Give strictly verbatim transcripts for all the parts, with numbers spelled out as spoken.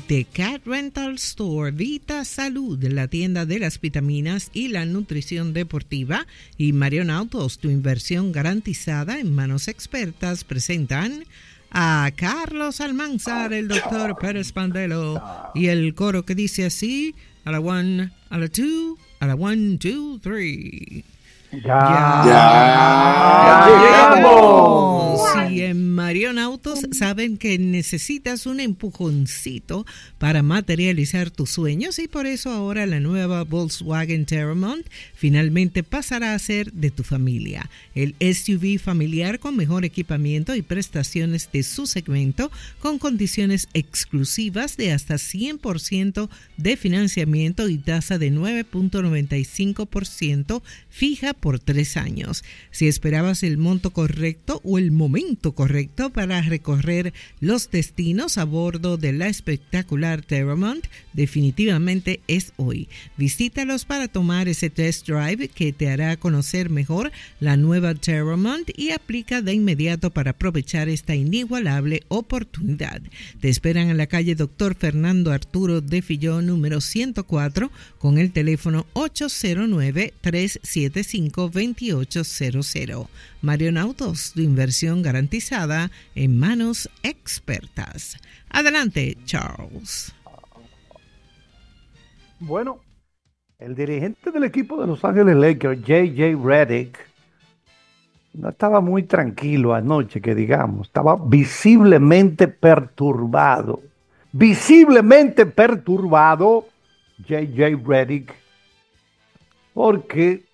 The Cat Rental Store, Vita Salud, la tienda de las vitaminas y la nutrición deportiva, y Marion Autos, tu inversión garantizada en manos expertas, presentan a Carlos Almanzar, el doctor Pérez Pandelo, y el coro que dice así: a la one, a la two, a la one, two, three. Ya, ya, ya llegamos. Si en Marion Autos saben que necesitas un empujoncito para materializar tus sueños, y por eso ahora la nueva Volkswagen Terramont finalmente pasará a ser de tu familia. El S U V familiar con mejor equipamiento y prestaciones de su segmento, con condiciones exclusivas de hasta cien por ciento de financiamiento y tasa de nueve punto noventa y cinco por ciento fija por tres años. Si esperabas el monto correcto o el momento correcto para recorrer los destinos a bordo de la espectacular Terramont, definitivamente es hoy. Visítalos para tomar ese test drive que te hará conocer mejor la nueva Terramont y aplica de inmediato para aprovechar esta inigualable oportunidad. Te esperan en la calle Doctor Fernando Arturo de Filló, número ciento cuatro, con el teléfono ocho cero nueve, tres siete cinco, dos ocho cero cero. Marion Autos, tu inversión garantizada en manos expertas. Adelante, Charles. Bueno, el dirigente del equipo de Los Ángeles Lakers, J J Redick, no estaba muy tranquilo anoche, que digamos. Estaba visiblemente perturbado. Visiblemente perturbado J J Redick, porque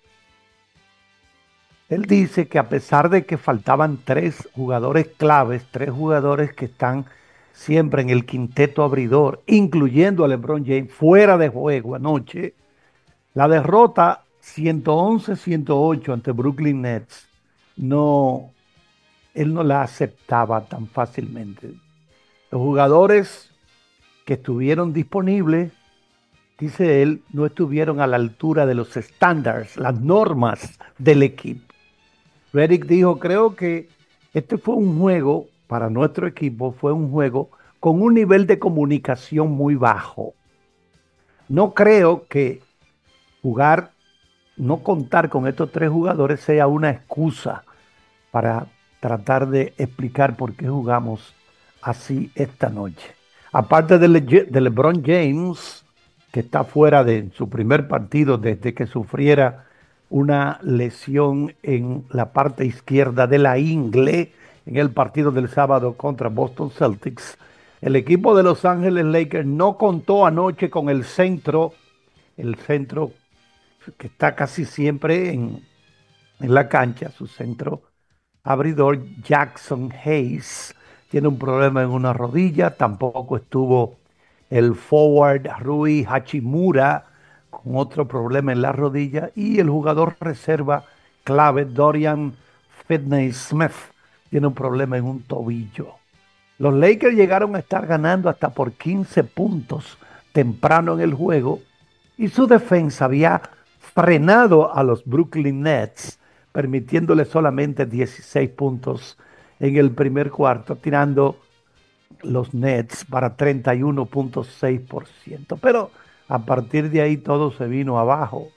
él dice que a pesar de que faltaban tres jugadores claves, tres jugadores que están siempre en el quinteto abridor, incluyendo a LeBron James, fuera de juego anoche, la derrota ciento once a ciento ocho ante Brooklyn Nets, no, él no la aceptaba tan fácilmente. Los jugadores que estuvieron disponibles, dice él, no estuvieron a la altura de los estándares, las normas del equipo. Redick dijo: creo que este fue un juego, para nuestro equipo, fue un juego con un nivel de comunicación muy bajo. No creo que jugar, no contar con estos tres jugadores sea una excusa para tratar de explicar por qué jugamos así esta noche. Aparte de, Le- de LeBron James, que está fuera de su primer partido desde que sufriera una lesión en la parte izquierda de la ingle en el partido del sábado contra Boston Celtics, el equipo de Los Ángeles Lakers no contó anoche con el centro, el centro que está casi siempre en, en la cancha, su centro abridor, Jackson Hayes, tiene un problema en una rodilla. Tampoco estuvo el forward Rui Hachimura, con otro problema en la rodilla, y el jugador reserva clave Dorian Finney-Smith tiene un problema en un tobillo. Los Lakers llegaron a estar ganando hasta por quince puntos temprano en el juego, y su defensa había frenado a los Brooklyn Nets, permitiéndole solamente dieciséis puntos en el primer cuarto, tirando los Nets para treinta y uno punto seis por ciento. Pero a partir de ahí todo se vino abajo.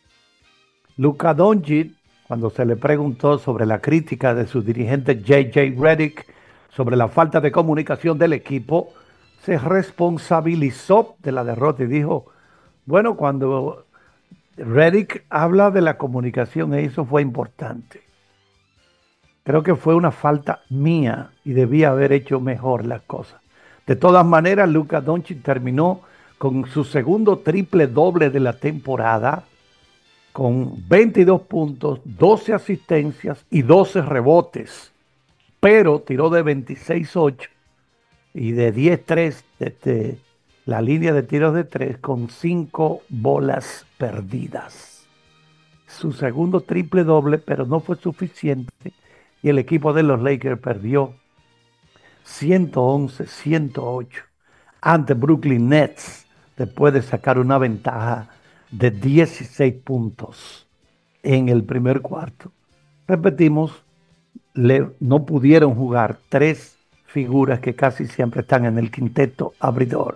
Luka Doncic, cuando se le preguntó sobre la crítica de su dirigente J J Redick sobre la falta de comunicación del equipo, se responsabilizó de la derrota y dijo: bueno, cuando Redick habla de la comunicación, eso fue importante. Creo que fue una falta mía y debía haber hecho mejor las cosas. De todas maneras, Luka Doncic terminó con su segundo triple doble de la temporada, con veintidós puntos, doce asistencias y doce rebotes, pero tiró de veintiséis ocho y de diez tres desde la línea de tiros de tres, con cinco bolas perdidas. Su segundo triple doble, pero no fue suficiente, y el equipo de los Lakers perdió ciento once a ciento ocho ante Brooklyn Nets, después de sacar una ventaja de dieciséis puntos en el primer cuarto. Repetimos, le, no pudieron jugar tres figuras que casi siempre están en el quinteto abridor.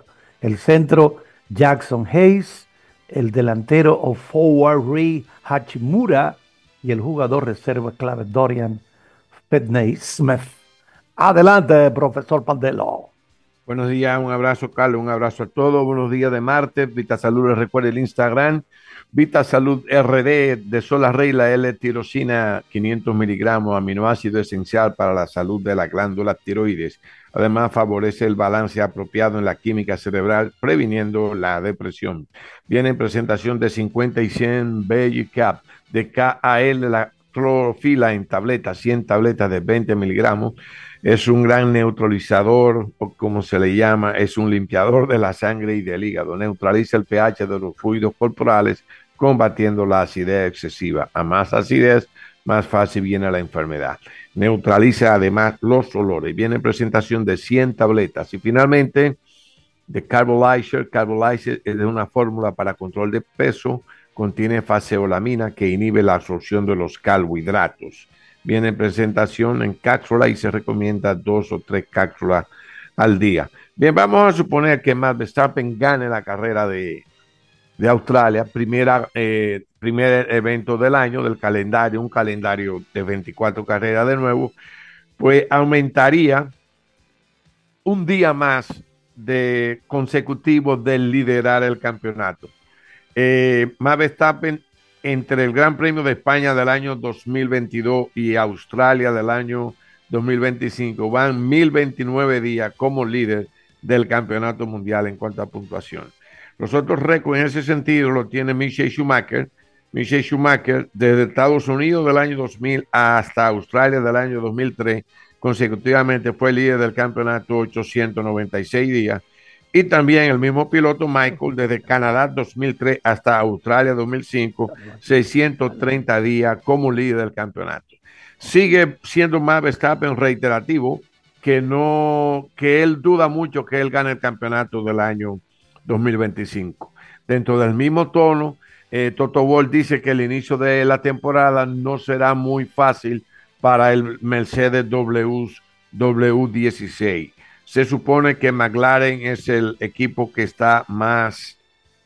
El centro, Jackson Hayes, el delantero o forward Rei Hachimura y el jugador reserva clave Dorian Finney-Smith. Adelante, profesor Pandelo. Buenos días, un abrazo, Carlos, un abrazo a todos. Buenos días de martes. Vita Salud, les recuerda el Instagram. Vita Salud R D de sola regla L-tirosina, quinientos miligramos, aminoácido esencial para la salud de la glándula tiroides. Además, favorece el balance apropiado en la química cerebral, previniendo la depresión. Viene en presentación de cincuenta y cien B y Cap, de K A L, la clorofila en tabletas, cien tabletas de veinte miligramos. Es un gran neutralizador, o como se le llama, es un limpiador de la sangre y del hígado. Neutraliza el pH de los fluidos corporales, combatiendo la acidez excesiva. A más acidez, más fácil viene la enfermedad. Neutraliza además los olores. Viene en presentación de cien tabletas. Y finalmente, de Carbolizer. Carbolizer es una fórmula para control de peso. Contiene faseolamina que inhibe la absorción de los carbohidratos. Viene en presentación en cápsula y se recomienda dos o tres cápsulas al día. Bien, vamos a suponer que Max Verstappen gane la carrera de, de Australia, primera, eh, primer evento del año, del calendario, un calendario de veinticuatro carreras de nuevo, pues aumentaría un día más de consecutivo de liderar el campeonato. Eh, Max Verstappen, entre el Gran Premio de España del año dos mil veintidós y Australia del año dos mil veinticinco, van mil veintinueve días como líder del campeonato mundial en cuanto a puntuación. Los otros récords en ese sentido lo tiene Michael Schumacher. Michael Schumacher, desde Estados Unidos del año dos mil hasta Australia del año dos mil tres, consecutivamente fue líder del campeonato ochocientos noventa y seis días. Y también el mismo piloto Michael, desde Canadá dos mil tres hasta Australia dos mil cinco, seiscientos treinta días como líder del campeonato. Sigue siendo Max Verstappen reiterativo, que, no, que él duda mucho que él gane el campeonato del año dos mil veinticinco. Dentro del mismo tono, eh, Toto Wolff dice que el inicio de la temporada no será muy fácil para el Mercedes W dieciséis. Se supone que McLaren es el equipo que está más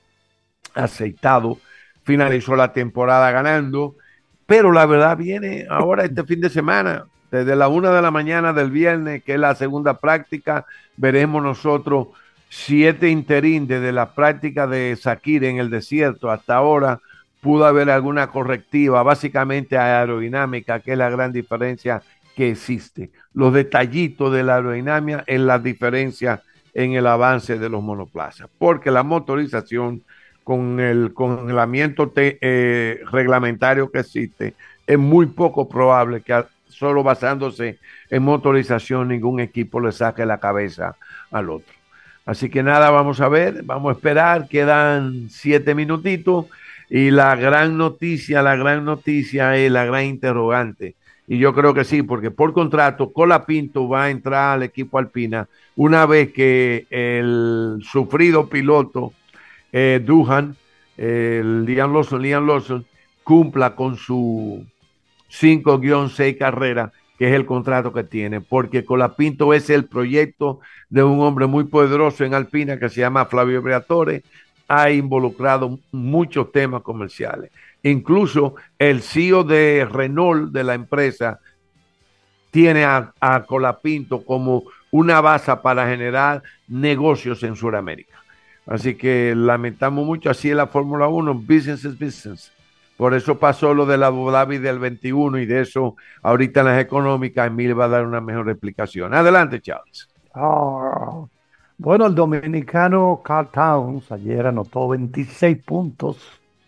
aceitado. Finalizó la temporada ganando, pero la verdad viene ahora este fin de semana, desde la una de la mañana del viernes, que es la segunda práctica. Veremos nosotros siete interín desde la práctica de Sakir en el desierto hasta ahora. Pudo haber alguna correctiva, básicamente aerodinámica, que es la gran diferencia que existe. Los detallitos de la aerodinámica en la diferencia en el avance de los monoplazas, porque la motorización con el congelamiento te, eh, reglamentario que existe, es muy poco probable que a, solo basándose en motorización ningún equipo le saque la cabeza al otro. Así que nada, vamos a ver, vamos a esperar, quedan siete minutitos y la gran noticia, la gran noticia es la gran interrogante. Y yo creo que sí, porque por contrato Colapinto va a entrar al equipo Alpina una vez que el sufrido piloto eh, Duhan, eh, Liam Lawson, Liam Lawson, cumpla con su cinco a seis carreras, que es el contrato que tiene, porque Colapinto es el proyecto de un hombre muy poderoso en Alpina que se llama Flavio Briatore. Ha involucrado muchos temas comerciales. Incluso el C E O de Renault, de la empresa, tiene a, a Colapinto como una base para generar negocios en Sudamérica. Así que lamentamos mucho, así es la Fórmula uno, business is business. Por eso pasó lo de la Abu Dhabi del veintiuno y de eso ahorita en las económicas Emil va a dar una mejor explicación. Adelante, Charles. Oh. Bueno, el dominicano Carl Towns ayer anotó veintiséis puntos.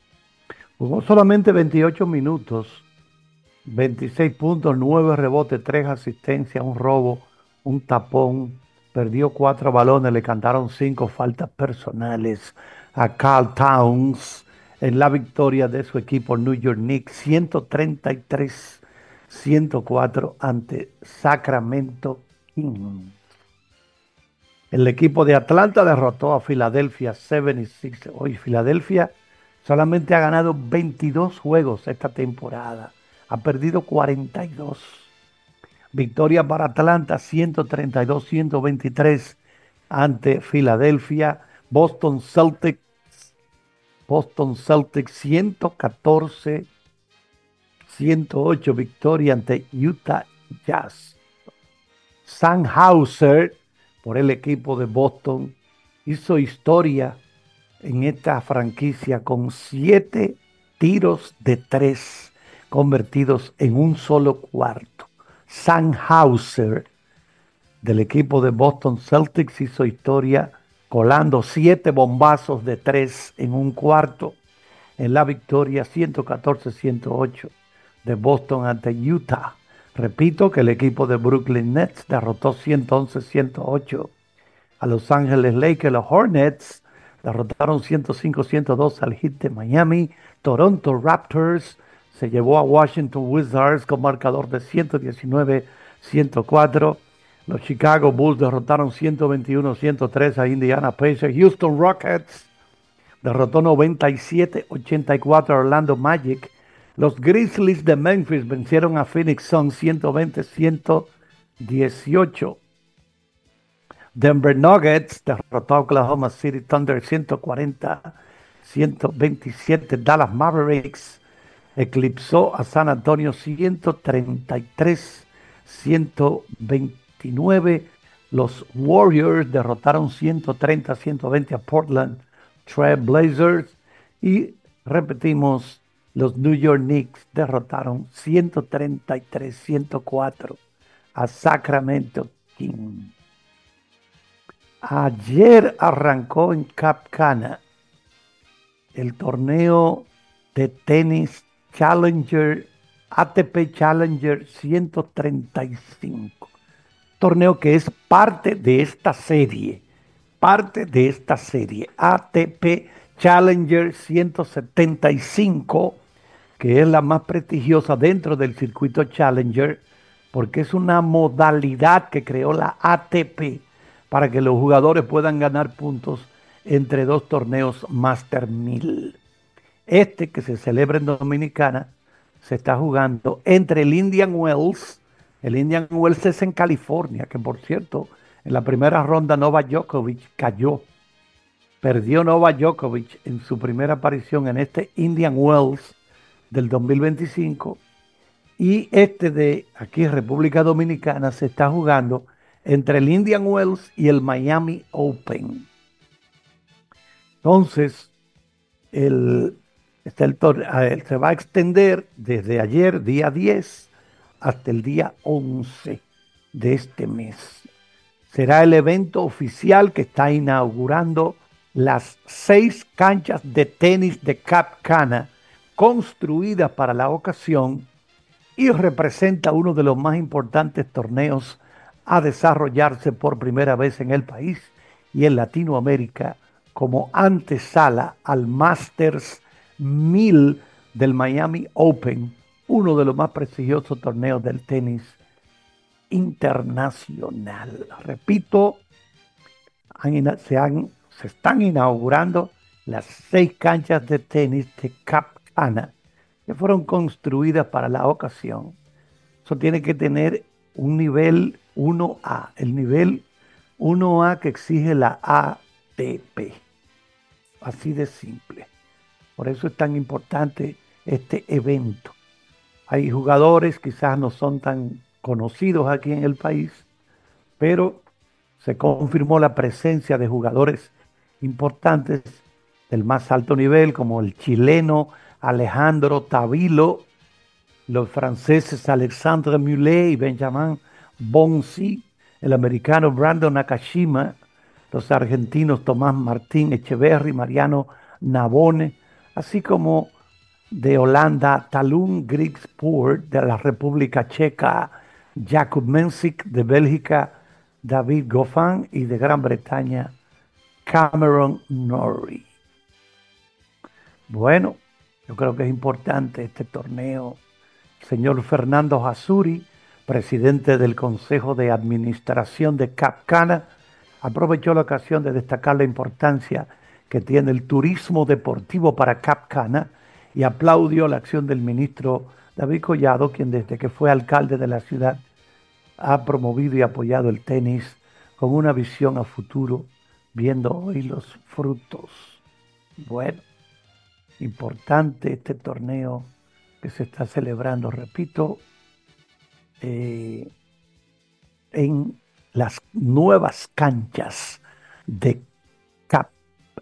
Jugó solamente veintiocho minutos, veintiséis puntos, nueve rebotes, tres asistencias, un robo, un tapón, perdió cuatro balones, le cantaron cinco faltas personales a Carl Towns en la victoria de su equipo New York Knicks, ciento treinta y tres a ciento cuatro ante Sacramento Kings. El equipo de Atlanta derrotó a Filadelfia setenta y seis. Hoy Filadelfia solamente ha ganado veintidós juegos esta temporada. Ha perdido cuarenta y dos. Victoria para Atlanta, ciento treinta y dos a ciento veintitrés ante Filadelfia. Boston Celtics, Boston Celtics ciento catorce a ciento ocho victoria ante Utah Jazz. Sam Hauser, por el equipo de Boston, hizo historia en esta franquicia con siete tiros de tres convertidos en un solo cuarto. Sam Hauser, del equipo de Boston Celtics, hizo historia colando siete bombazos de tres en un cuarto en la victoria ciento catorce a ciento ocho de Boston ante Utah. Repito que el equipo de Brooklyn Nets derrotó ciento once a ciento ocho a Los Ángeles Lakers. Los Hornets derrotaron ciento cinco a ciento dos al Heat de Miami. Toronto Raptors se llevó a Washington Wizards con marcador de ciento diecinueve a ciento cuatro. Los Chicago Bulls derrotaron ciento veintiuno a ciento tres a Indiana Pacers. Houston Rockets derrotó noventa y siete a ochenta y cuatro a Orlando Magic. Los Grizzlies de Memphis vencieron a Phoenix Suns ciento veinte a ciento dieciocho. Denver Nuggets derrotó a Oklahoma City Thunder ciento cuarenta a ciento veintisiete. Dallas Mavericks eclipsó a San Antonio ciento treinta y tres a ciento veintinueve. Los Warriors derrotaron ciento treinta a ciento veinte a Portland Trail Blazers. Y repetimos, los New York Knicks derrotaron ciento treinta y tres a ciento cuatro a Sacramento Kings. Ayer arrancó en Cap Cana el torneo de tenis Challenger, A T P Challenger ciento treinta y cinco. Torneo que es parte de esta serie, parte de esta serie, A T P Challenger ciento setenta y cinco, que es la más prestigiosa dentro del circuito Challenger, porque es una modalidad que creó la A T P para que los jugadores puedan ganar puntos entre dos torneos Master mil. Este, que se celebra en Dominicana, se está jugando entre el Indian Wells. El Indian Wells es en California, que por cierto, en la primera ronda Novak Djokovic cayó. Perdió Novak Djokovic en su primera aparición en este Indian Wells del dos mil veinticinco. Y este de aquí, República Dominicana, se está jugando entre el Indian Wells y el Miami Open. Entonces, el, este el, el, se va a extender desde ayer, día diez, hasta el día once de este mes. Será el evento oficial que está inaugurando las seis canchas de tenis de Cap Cana, construidas para la ocasión, y representa uno de los más importantes torneos a desarrollarse por primera vez en el país y en Latinoamérica, como antesala al Masters mil del Miami Open, uno de los más prestigiosos torneos del tenis internacional. Repito, han, se, han, se están inaugurando las seis canchas de tenis de Cap Cana, que fueron construidas para la ocasión. Eso tiene que tener un nivel uno A, el nivel uno A que exige la A T P. Así de simple. Por eso es tan importante este evento. Hay jugadores, quizás no son tan conocidos aquí en el país, pero se confirmó la presencia de jugadores importantes del más alto nivel, como el chileno Alejandro Tavilo, los franceses Alexandre Mulet y Benjamin Bonzi, el americano Brandon Nakashima, los argentinos Tomás Martín Echeverry, Mariano Navone, así como de Holanda Talon Griekspoor, de la República Checa Jakub Mensik, de Bélgica David Goffin y de Gran Bretaña Cameron Norrie. Bueno, yo creo que es importante este torneo. El señor Fernando Jasuri, presidente del Consejo de Administración de Cap Cana, aprovechó la ocasión de destacar la importancia que tiene el turismo deportivo para Cap Cana y aplaudió la acción del ministro David Collado, quien desde que fue alcalde de la ciudad ha promovido y apoyado el tenis con una visión a futuro viendo hoy los frutos. Bueno, importante este torneo que se está celebrando, repito, eh, en las nuevas canchas de Cap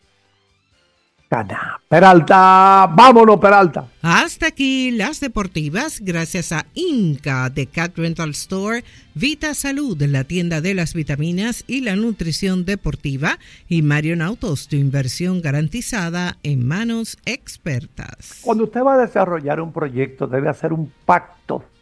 Cana. Peralta, vámonos Peralta. Hasta aquí las deportivas, gracias a Inca de Cat Rental Store, Vita Salud, la tienda de las vitaminas y la nutrición deportiva, y Marion Autos, tu inversión garantizada en manos expertas. Cuando usted va a desarrollar un proyecto, debe hacer un pacto